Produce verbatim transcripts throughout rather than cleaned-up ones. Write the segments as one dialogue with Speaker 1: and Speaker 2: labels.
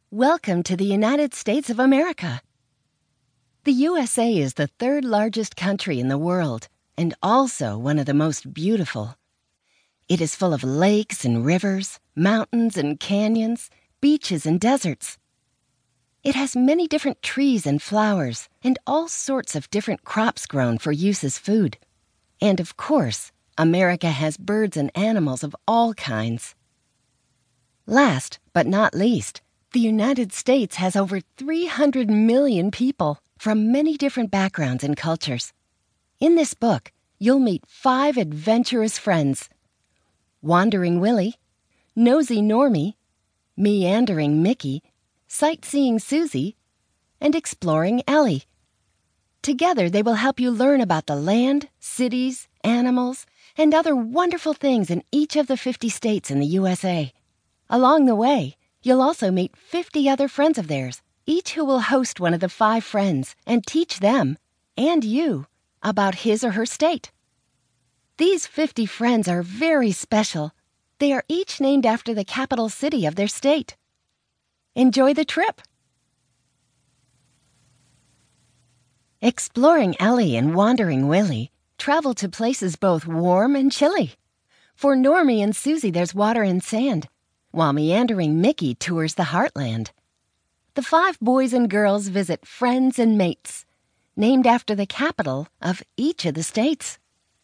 Speaker 1: Welcome to the United States of America. The U S A is the third largest country in the world and also one of the most beautiful. It is full of lakes and rivers, mountains and canyons, beaches and deserts. It has many different trees and flowers and all sorts of different crops grown for use as food. And of course, America has birds and animals of all kinds. Last but not least, the United States has over three hundred million people from many different backgrounds and cultures. In this book, you'll meet five adventurous friends: Wandering Willie, Nosy Normie, Meandering Mickey, Sightseeing Susie, and Exploring Ellie. Together, they will help you learn about the land, cities, animals, and other wonderful things in each of the fifty states in the U S A. Along the way, you'll also meet fifty other friends of theirs, each who will host one of the five friends and teach them, and you, about his or her state. These fifty friends are very special. They are each named after the capital city of their state. Enjoy the trip! Exploring Ellie and Wandering Willie travel to places both warm and chilly. For Normie and Susie, there's water and sand, while Meandering Mickey tours the heartland. The five boys and girls visit friends and mates, named after the capital of each of the states.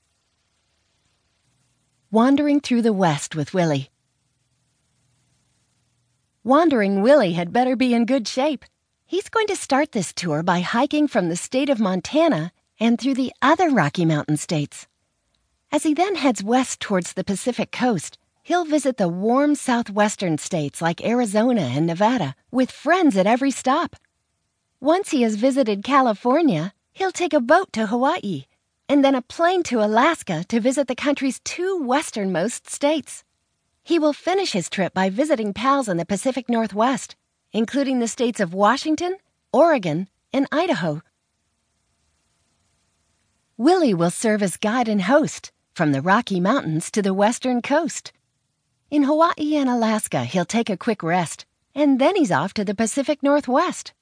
Speaker 1: Wandering through the West with Willie. Wandering Willie had better be in good shape. He's going to start this tour by hiking from the state of Montana and through the other Rocky Mountain states. As he then heads west towards the Pacific coast, he'll visit the warm southwestern states like Arizona and Nevada with friends at every stop. Once he has visited California, he'll take a boat to Hawaii and then a plane to Alaska to visit the country's two westernmost states. He will finish his trip by visiting pals in the Pacific Northwest, including the states of Washington, Oregon, and Idaho. Willie will serve as guide and host from the Rocky Mountains to the western coast. In Hawaii and Alaska, he'll take a quick rest, and then he's off to the Pacific Northwest.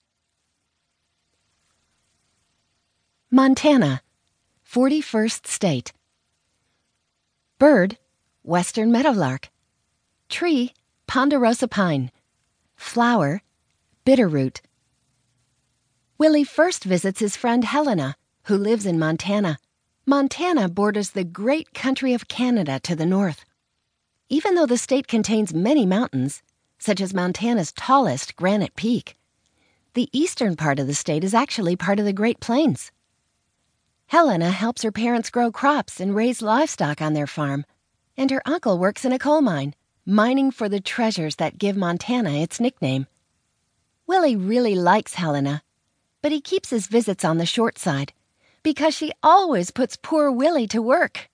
Speaker 1: Montana, forty-first state. Bird, western meadowlark. Tree, ponderosa pine. Flower, bitterroot. Willie first visits his friend Helena, who lives in Montana. Montana borders the great country of Canada to the north. Even though the state contains many mountains, such as Montana's tallest, Granite Peak, the eastern part of the state is actually part of the Great Plains. Helena helps her parents grow crops and raise livestock on their farm, and her uncle works in a coal mine, mining for the treasures that give Montana its nickname. Willie really likes Helena, but he keeps his visits on the short side because she always puts poor Willie to work.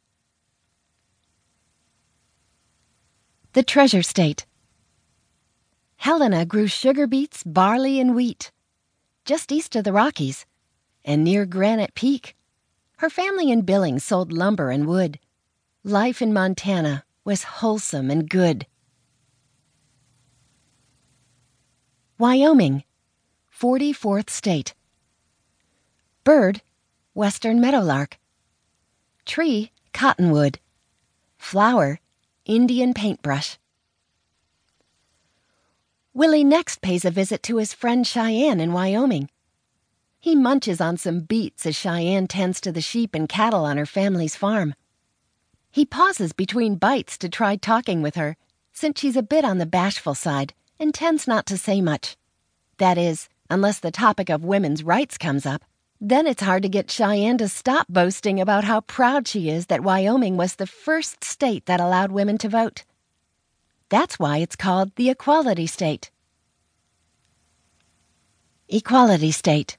Speaker 1: The Treasure State. Helena grew sugar beets, barley, and wheat, just east of the Rockies, and near Granite Peak. Her family in Billings sold lumber and wood. Life in Montana was wholesome and good. Wyoming, forty-fourth state. Bird, western meadowlark. Tree, cottonwood. Flower, Indian paintbrush. Willie next pays a visit to his friend Cheyenne in Wyoming. He munches on some beets as Cheyenne tends to the sheep and cattle on her family's farm. He pauses between bites to try talking with her, since she's a bit on the bashful side and tends not to say much. That is, unless the topic of women's rights comes up. Then it's hard to get Cheyenne to stop boasting about how proud she is that Wyoming was the first state that allowed women to vote. That's why it's called the Equality State. Equality State.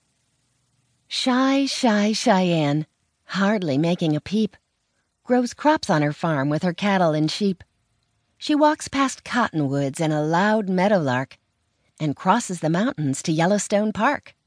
Speaker 1: Shy, shy Cheyenne, hardly making a peep, grows crops on her farm with her cattle and sheep. She walks past cottonwoods and a loud meadowlark and crosses the mountains to Yellowstone Park.